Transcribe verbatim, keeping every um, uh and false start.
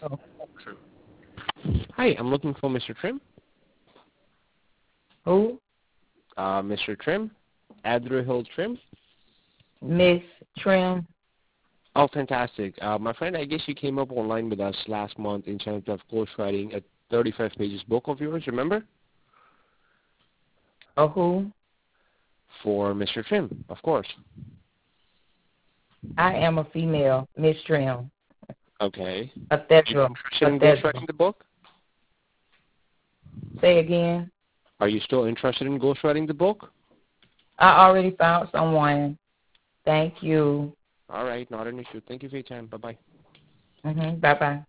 Oh, Hi, I'm looking for Mister Trim. who? Uh, Mister Trim? Adler Hill Trim? Miss Trim. Oh, fantastic. Uh, my friend, I guess you came up online with us last month in terms of ghostwriting a thirty-five pages book of yours, remember? Or who? For Mister Trim, of course. I am a female, Miss Trim. Okay. A Are you Thedra. interested A in Thedra. ghostwriting the book? Say again. Are you still interested in ghostwriting the book? I already found someone. Thank you. All right, not an issue. Thank you for your time. Bye-bye. Mm-hmm. Bye-bye.